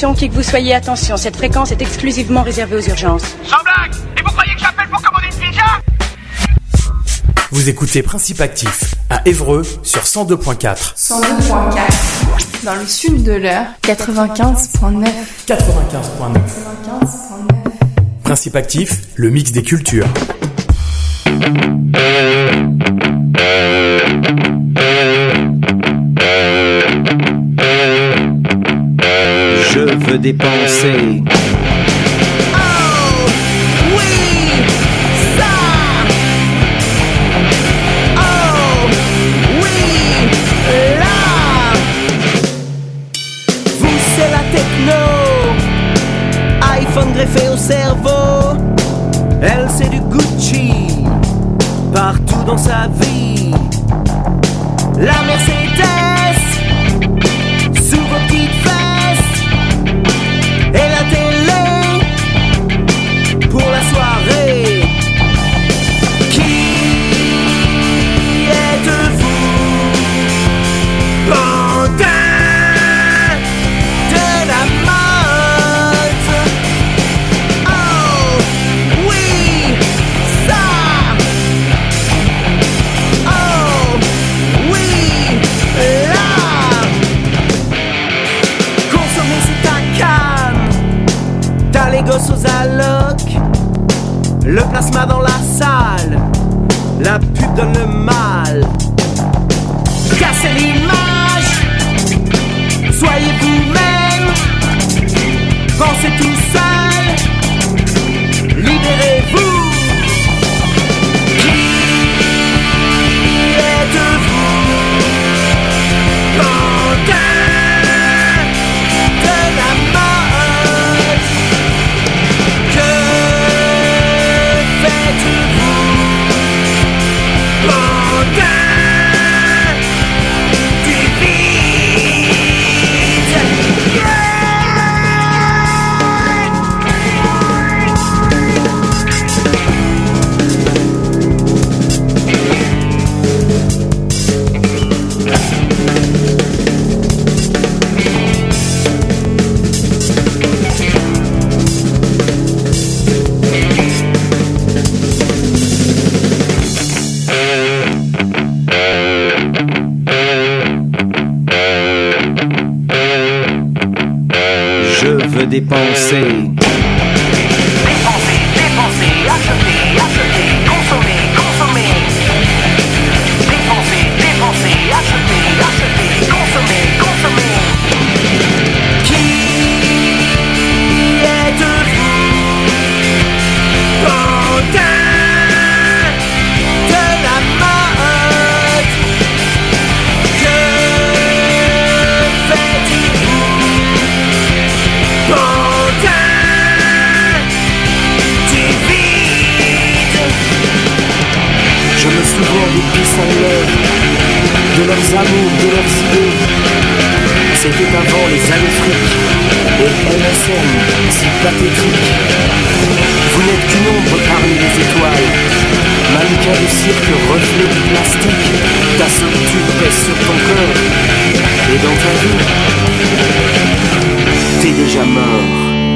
Attention, qui que vous soyez, attention, cette fréquence est exclusivement réservée aux urgences. Sans blague! Et vous croyez que j'appelle pour commander une pizza? Vous écoutez Principe Actif à Évreux sur 102.4. 102.4. Dans le sud de l'Eure, 95.9. 95.9. Principe Actif, le mix des cultures. Je veux dépenser. iPhone greffé au cerveau, elle c'est du Gucci partout dans sa vie. La Mercedes sous vos petites fesses et la télé pour la soirée. Qui êtes-vous, bandin de la mode? Oh oui, ça. Oh oui, là. Consommer c'est ta cam, t'as les gosses aux allocs, le plasma dans la salle, la pub donne le mal. Cassez l'image, soyez vous-même, pensez tout seul, libérez-vous. Qui êtes-vous, bandin de la mode? Que faites-vous, bandin du vide? Je veux dépenser. Dépenser, dépenser, acheter, acheter, consommer, consommer. Dépenser, dépenser, acheter, acheter, consommer, consommer. Qui êtes-vous, bandin de la mode? Que faites-vous, bandin du vide? Je me souviens des puissants lèvres, de leurs amours, de leurs idées. C'était avant les années fric et MSN si pathétique. Vous n'êtes qu'une ombre parmi les étoiles, mannequin de cirque, reflet du plastique. Ta solitude pèse sur ton corps et dans ta vie, t'es déjà mort.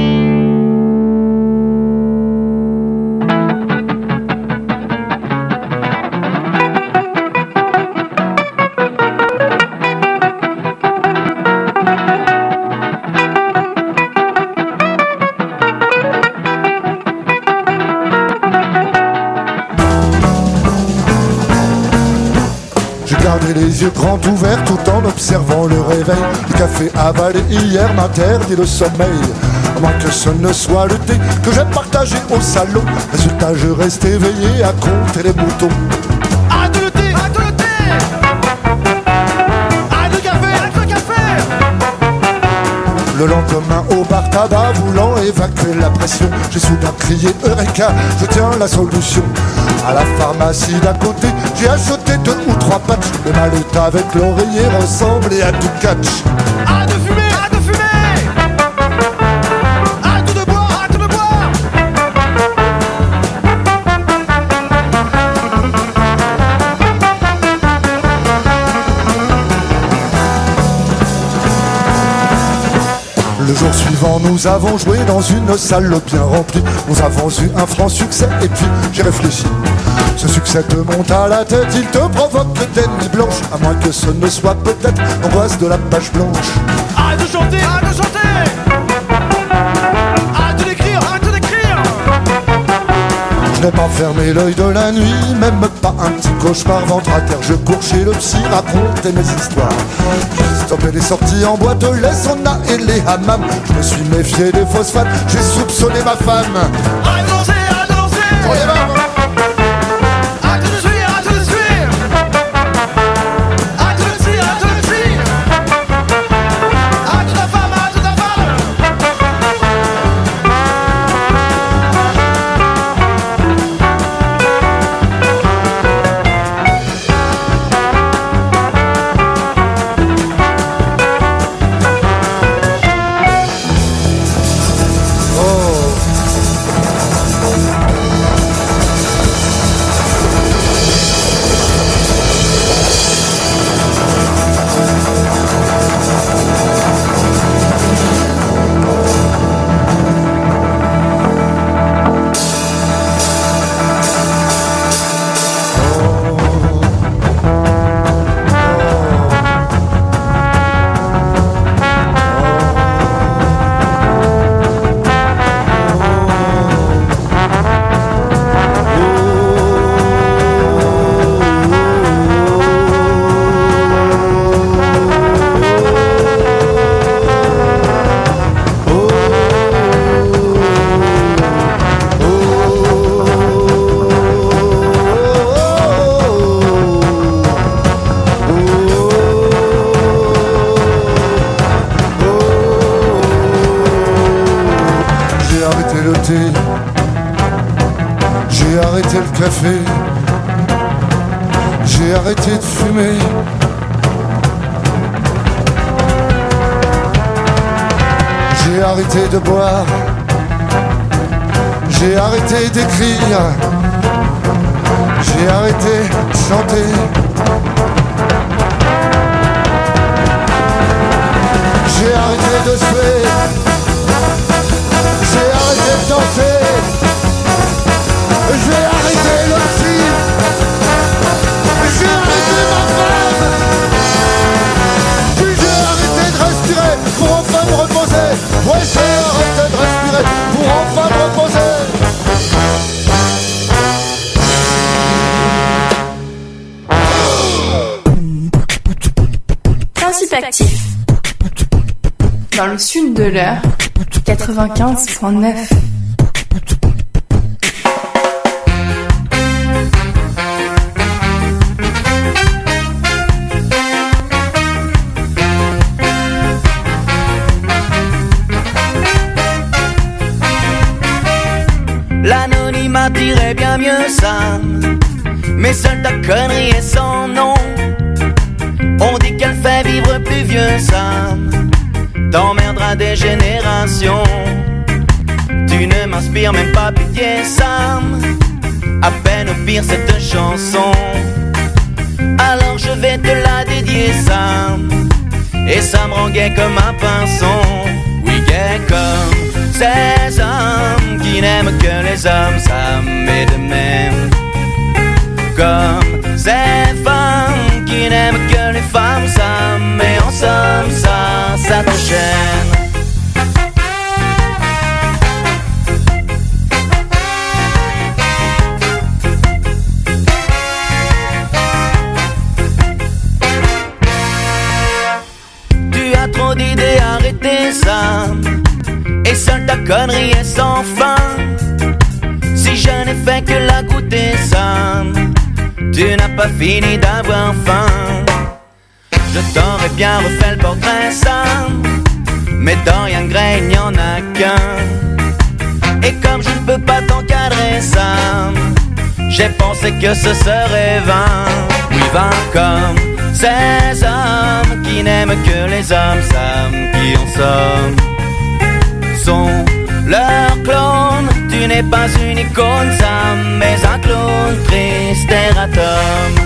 J'ai gardé les yeux grands ouverts tout en observant le réveil. Le café avalé hier m'interdit le sommeil. À moins que ce ne soit le thé que j'ai partagé au salon. Résultat, je reste éveillé à compter les moutons. Arrête le thé! Arrête le thé! Arrête le café! Arrête le café! Le lendemain au bar tabac, voulant évacuer la pression, j'ai soudain crié Eureka, je tiens la solution. À la pharmacie d'à côté, j'ai acheté 2 ou 3 patchs. Le malet avec l'oreiller ressemblait à du catch. Arrête de fumer! Arrête de fumer! Arrête de boire! Arrête de boire! Le jour suivant, nous avons joué dans une salle bien remplie. Nous avons eu un franc succès et puis j'ai réfléchi. Ce succès te monte à la tête, il te provoque des nuits blanches. À moins que ce ne soit peut-être l'angoisse de la page blanche. Arrête de chanter, arrête de chanter. Arrête de l'écrire, arrête de l'écrire. Je n'ai pas fermé l'œil de la nuit, même pas un petit cauchemar ventre à terre. Je cours chez le psy, raconter mes histoires. J'ai stoppé les sorties en boîte, les saunas et les hammams. Je me suis méfié des phosphates, j'ai soupçonné ma femme. Arrête de danser, arrête de danser. On y va. Arrête de suivre, arrête de suivre. Arrête de suivre, arrête de suivre. Arrête de ta femme, arrête de ta femme. J'ai arrêté le café, j'ai arrêté de fumer. J'ai arrêté de boire, j'ai arrêté d'écrire, j'ai arrêté de chanter. J'ai arrêté de suer, j'ai arrêté de danser. J'ai arrêté le psy, j'ai arrêté ma femme, puis j'ai arrêté de respirer pour enfin me reposer. Ouais, j'ai arrêté de respirer pour enfin me reposer. Principe actif. Dans le sud de l'heure, 95.9. L'anonymat dirait bien mieux ça, mais seule ta connerie est sans nom. On dit qu'elle fait vivre plus vieux, ça t'emmerdera des générations. Tu ne m'inspires même pas pitié, Sam. À peine au pire cette chanson. Alors je vais te la dédier, Sam. Et ça me rend gay comme un pinson. Oui, gay comme ces hommes qui n'aiment que les hommes, Sam, et de même comme ces femmes qui n'aiment que les femmes, Sam, et en somme ça te gêne. Tu as trop d'idées, arrêtez ça. Et seule ta connerie est sans fin. Si je n'ai fait que la goûter, Sam, tu n'as pas fini d'avoir faim. Je t'aurais bien refait le portrait, Sam, mais Dorian Gray, il n'y en a qu'un. Et comme je ne peux pas t'encadrer, Sam, j'ai pensé que ce serait vain. Oui, vain comme ces hommes qui n'aiment que les hommes, Sam, qui en somme sont leurs clones. Tu n'es pas une icône, Sam, mais un clone triste erratum.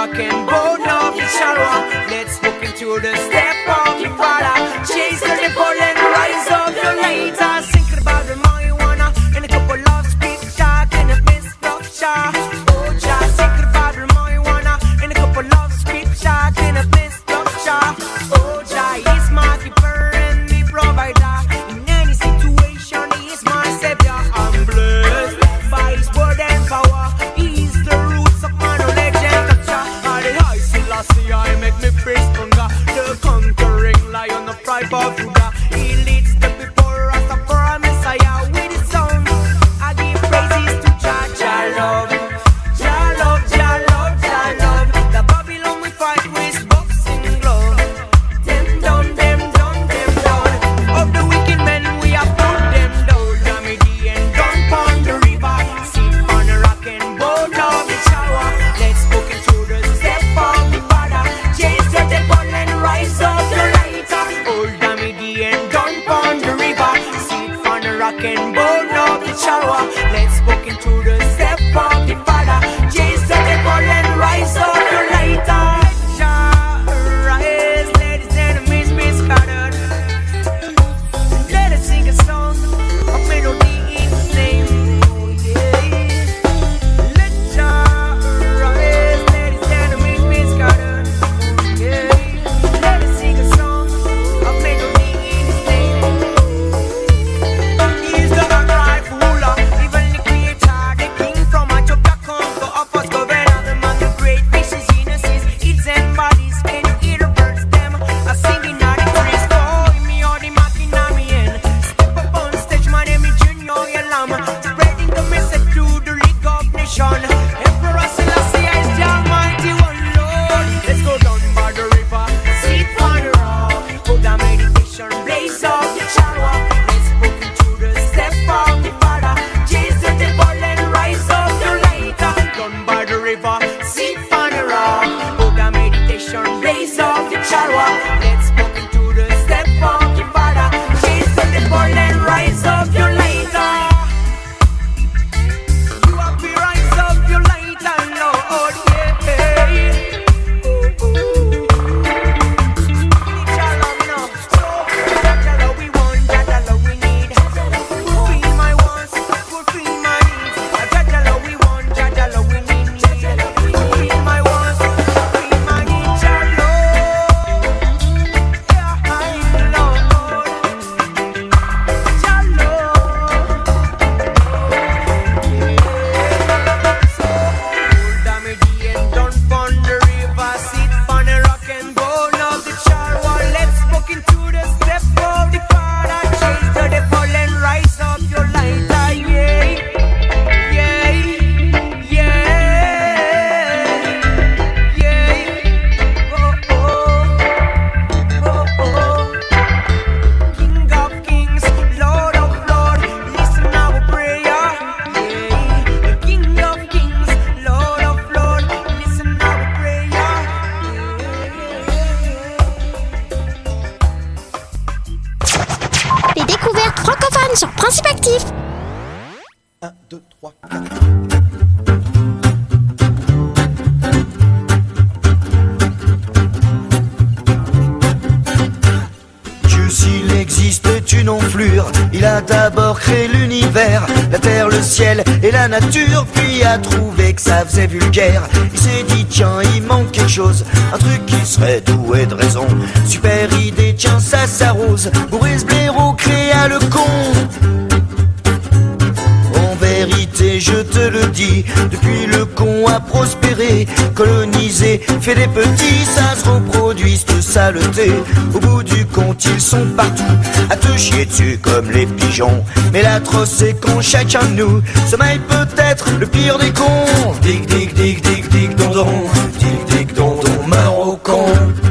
rock and roll of the Charwa. Let's walk into the step of the Father. Chase the devil and rise up the later. Thinking about the marijuana and a couple of speed talk and a mist of char. Oh, just thinking about the marijuana and a couple of speed talk and a mist of char. Oh, Jah is my keeper and me provider. In any situation, He is my savior. I'm blessed by His word and power. He is the roots of my knowledge and culture. And the high Selassie, I make me praise stronger. The conquering lion of tribe of Judah. He leads the people, Rastafari Messiah. With His song, I give praises to Jah. Jah love, Jah love, Jah love, Jah love. The Babylon we fight with boxing glove. Them done, them done, them done. Of the wicked men we have put them down. Damidi and done pon the river. Sit on the rock and boat of the shower. Let's walk into the step of the Father. Chase the devil and rise up the lighter. Old Damidi and done pon the river. Sit on the rock and boat of the shower. Let's walk into the step of the Father. Chase the devil and rise up the lighter. Rise, let His enemies be scattered. Let us sing a song of melody in His name. Oh, yeah. Let Jah rise, let His enemies be scattered. Oh, yeah. Let us sing a song of melody in His name. He is the upright ruler, even the creator, the king from Ethiopia come to offer us governor. Among the great fishes, innocents, eats and bodies. Can you hear the birds them? A singing at the trees. Oh, me or the mocking at me in. Step up on stage, my name is Junior Yalam. Spreading the message to the League of Nations. Emperor Selassie is the Almighty One Lord. Let's go down by the river, sit on the rock. Put the meditation, blaze up the Charwa. Let's walk into the step of the Father. Chase the devil and rise up the lighter. Down by the river, sit on the rock. Put the meditation, blaze up the Charwa. Let's walk into the step of the Father. Chase the devil and rise up your lighter. You have to rise up your lighter, Lord, yeah. Ooh, ooh. Jah love, you know. So, Jah love we want, Jah love we need. Fulfill my wants, fulfill my needs. Jah love we want, Jah love we need. Fulfill my wants, fulfill my needs. Jah love, yeah, I know. Jah love. So, old Damidi and done pon the river. Sit on the rock and roll of the Charwa. Let's walk into the step of the Father. Chase the devil and rise up your lighter. Yeah, yeah, yeah, yeah. Oh, oh, oh, oh. King of kings, Lord of lords, listen our prayer. Yeah, King of kings, Lord of lords, listen our prayer. Les découvertes francophones sur Principe Actif. 1, 2, 3, 4. Dieu s'il existe est une enflure. Il a d'abord créé l'univers, la terre, le ciel et la nature. Puis a trouvé que ça faisait vulgaire. Il s'est dit tiens il manque quelque chose, un truc qui serait doué de raison. Super idée, tiens ça s'arrose. Boris Blaireau créa le con. En vérité je te le dis, depuis le con a prospéré, colonisé, fait des petits, ça se reproduit cette saleté. Au bout du compte ils sont partout, à te chier dessus comme les pigeons. Mais l'atroce c'est quand chacun de nous sommeille peut-être le pire des cons. Dig dig dig dig dig dondon, dig dig dondon, marocan.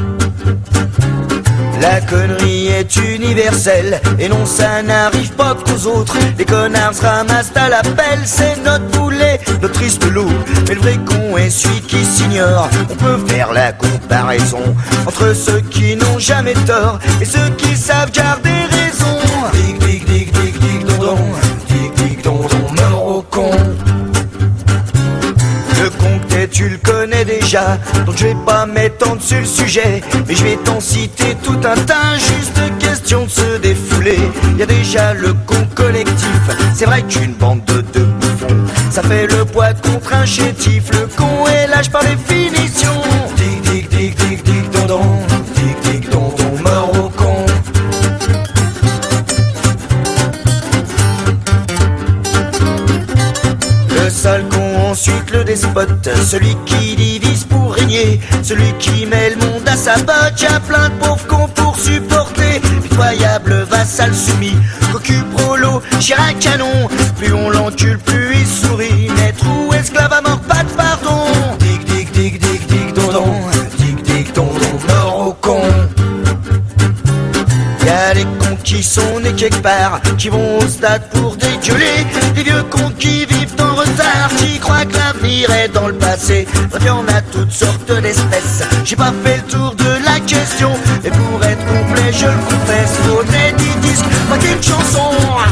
La connerie est universelle, et non ça n'arrive pas qu'aux autres. Les connards se ramassent à la pelle, c'est notre boulet, notre triste loup. Mais le vrai con est celui qui s'ignore. On peut faire la comparaison entre ceux qui n'ont jamais tort et ceux qui savent garder raison. Dig dig dig dig dig dondon, dig dig dondon, mort au con. Le compte est tu le connais déjà, donc je vais pas m'étendre sur le sujet, mais je vais t'en citer tout un tas, juste question de se défouler. Y a déjà le con collectif, c'est vrai qu'une bande de bouffons, ça fait le poids contre un chétif, le con est lâche par définition. Tic tic tic tic tic dondon, tic tic dondon, mort au con. Le sale con, ensuite le despote, celui qui divise pour régner, celui qui met le monde à sa botte. Y'a plein de pauvres cons pour supporter, pitoyable vassal soumis, cocu prolo, Chirac canon. Plus on l'encule, plus il sourit, maître ou esclave à mort, pas de pardon. Tic tic tic tic tic dondon, tic tic dondon, mort au con. Y'a les cons qui sont nés quelque part, qui vont au stade pour dégueuler, les vieux cons qui vivent en retard, qui croient que l'avenir est dans le passé. Bref, y'en a toutes sortes d'espèces, j'ai pas fait le tour de la question, et pour être complet je le confesse, faudrait 10 disques, pas qu'une chanson.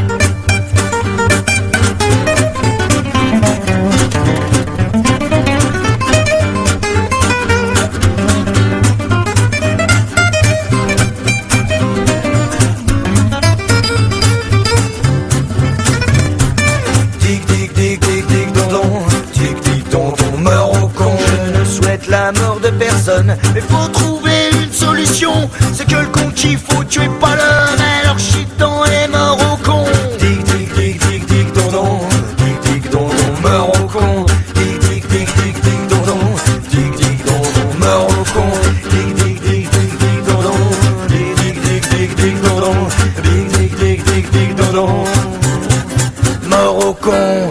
La mort de personne, mais faut trouver une solution. C'est que le con qu'il faut tuer pas l'heure, alors chitant est mort au con. Tic tic tic tic tic dondon, tic tic dondon, mort au con. Tic tic tic tic tic dondon, tic tic dondon, mort au con. Tic tic tic tic tic dondon, tic tic tic tic tic dondon, tic tic tic tic tic dondon, mort au con.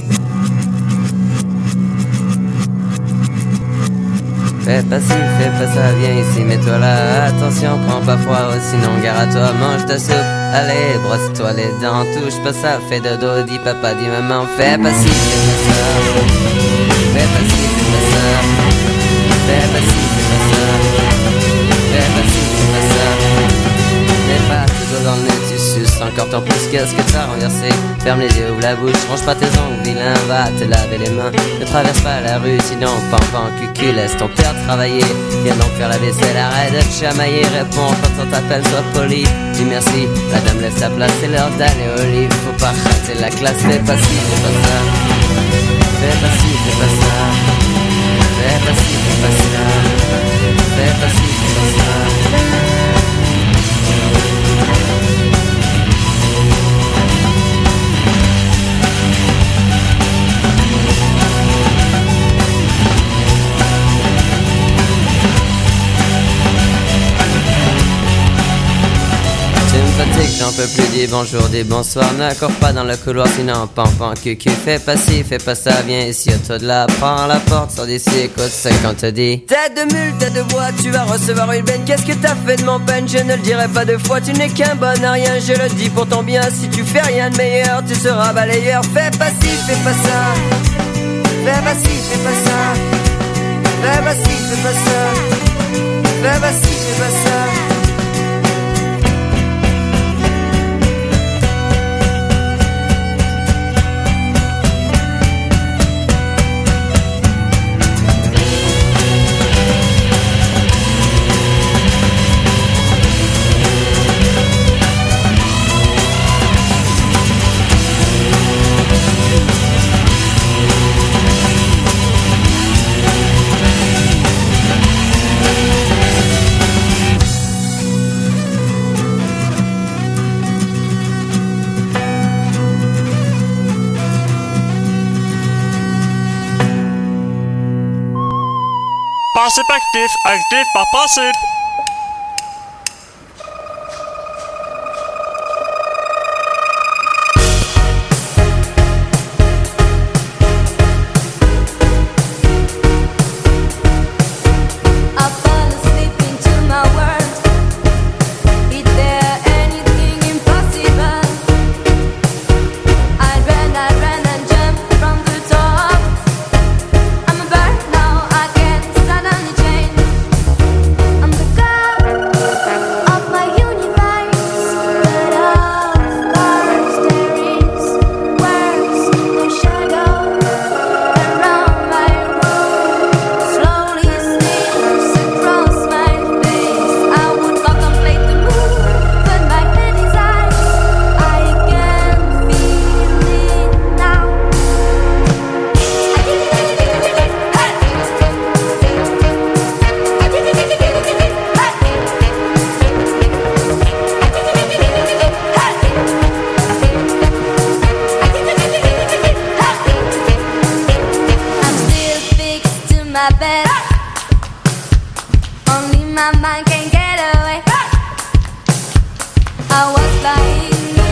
Fais pas ci, fais pas ça, viens ici, mets-toi là. Attention, prends pas froid, sinon gare à toi, mange ta soupe. Allez, brosse-toi les dents, touche pas ça, fais dodo, dis papa, dis maman. Fais pas ci, fais pas ça. Fais pas ci, fais pas ça. Fais pas ci, fais pas ça. Fais pas ci, fais pas ça. Mets pas toujours dans le nez, tu suces encore tant plus. Qu'est-ce que t'as renversé? Ferme les yeux, ouvre la bouche, range pas tes ongles, vilain, va te laver les mains. Ne traverse pas la rue, sinon pan cucu, laisse ton père travailler. Viens donc faire la vaisselle, arrête de te chamailler. Réponds quand on t'appelle, sois poli. Dis merci, la dame laisse sa place, c'est l'heure d'aller au lit. Faut pas rater la classe, fais pas ci, fais pas ça. Fais pas ci, fais pas ça. Fais pas ci, fais pas ça. Fais pas ci, fais pas ça. J'en peux plus, dis bonjour, dis bonsoir. N'accord pas dans le couloir, sinon pan cucu. Fais pas ci, fais pas ça, viens ici, auto de là. Prends la porte, sors d'ici, écoute ce qu'on te dit. Tête de mule, tête de bois, tu vas recevoir une benne. Qu'est-ce que t'as fait de mon peine? Je ne le dirai pas deux fois. Tu n'es qu'un bon à rien, je le dis pour ton bien. Si tu fais rien de meilleur, tu seras balayeur. Fais pas ci, fais pas ça. Fais pas ci, fais pas ça. Fais pas ci, fais pas ça. Fais pas ci, fais pas ça. Passif actif, actif par passif. I'm my bed. Only my mind can't get away. I was lying.